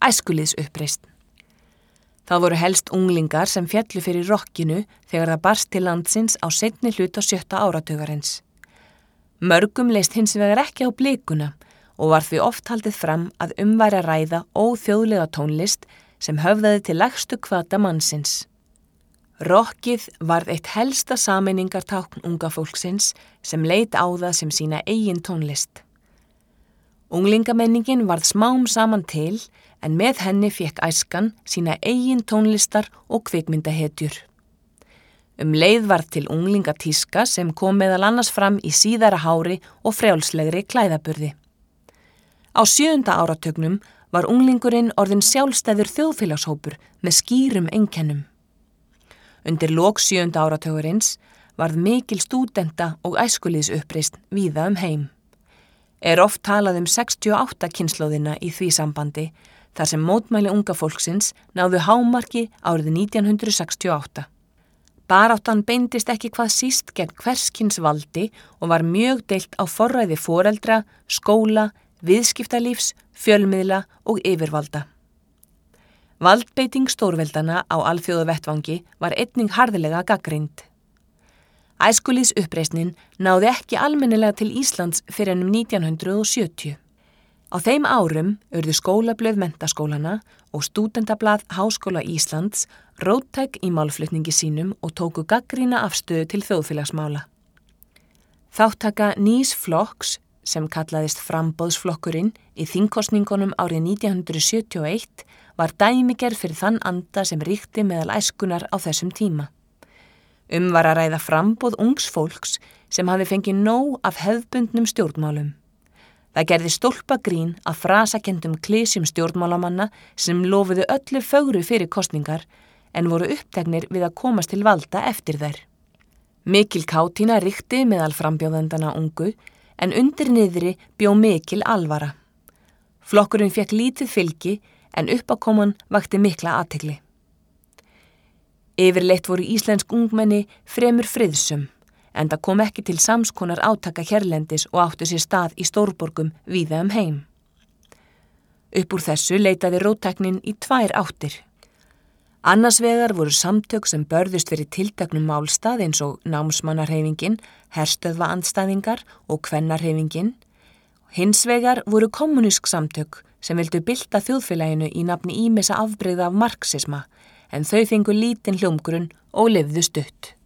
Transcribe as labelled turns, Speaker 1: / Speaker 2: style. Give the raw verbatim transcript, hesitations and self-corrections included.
Speaker 1: Æskulýðsuppreisn. Það voru helst unglingar sem féllu fyrir rokkinu þegar það barst til landsins á seinni hluta sjötta áratugarins. Mörgum leist hins vegar ekki á blikuna og var því oft haldið fram að um væri að ræða óþjóðlega tónlist sem höfðaði til lægstu hvata mannsins. Rokkið varð eitt helsta sameiningartákn unga fólksins sem leit á það sem sína eigin tónlist. Unglingamenningin varð smám saman til en með henni fékk æskan sína eigin tónlistar og kvikmyndahetjur. Um leið varð til unglingatíska sem kom meðal annars fram í síðara hári og frjálslegri klæðaburði. Á sjöunda áratugnum var unglingurinn orðinn sjálfstæður þjóðfélagshópur með skýrum einkennum. Undir lok sjöunda áratugurins varð mikil stúdenta og æskulýðsuppreisn víða um heim. Er oft talað um sextíu og átta kynslóðina í því sambandi, þar sem mótmæli unga fólksins náðu hámarki árið nítján hundruð sextíu og átta. Baráttan beindist ekki hvað síst gegn hverskyns valdi og var mjög deilt á forræði foreldra, skóla, viðskiptalífs, fjölmiðla og yfirvalda. Valdbeiting stórveldana á alþjóðavettvangi var einnig harðilega gagnrýnd. Æskulýðsuppreisnin náði ekki almennilega til Íslands fyrr en um nítján hundruð sjötíu. Á þeim árum urðu skólablöð menntaskólana og stúdendablað Háskóla Íslands róttæk í málflutningi sínum og tóku gagnrýna afstöðu til þjóðfélagsmála. Þáttaka nýs flokks, sem kallaðist Framboðsflokkurinn, í þingkosningunum árið nítján hundruð sjötíu og eitt var dæmigerð fyrir þann anda sem ríkti meðal æskunar á þessum tíma. Um var að ræða framboð ungs fólks sem hafi fengið nóg af hefðbundnum stjórnmálum. Það gerði stólpagrín að frasakendum klisjum stjórnmálamanna sem lofuðu öllu fögru fyrir kosningar en voru uppteknir við að komast til valda eftir þær. Mikil kátína ríkti meðal frambjóðendana ungu en undir niðri bjó mikil alvara. Flokkurinn fékk lítið fylgi en uppákoman vakti mikla athygli. Yfirleitt voru íslensk ungmenni fremur friðsum, en það kom ekki til samskonar átaka hérlendis og áttu sér stað í stórborgum víða um heim. Upp úr þessu leitaði róttæknin í tvær áttir. Annars vegar voru samtök sem börðust fyrir tilteknum málstað eins og námsmannahreyfingin, herstöðvaandstæðingar og kvennarhreyfingin. Hins vegar voru kommunísk samtök sem vildu bylta þjóðfélaginu í nafni ýmissa afbrigða af marxisma, en þau fengu lítinn hljómgrunn og lifðu stutt.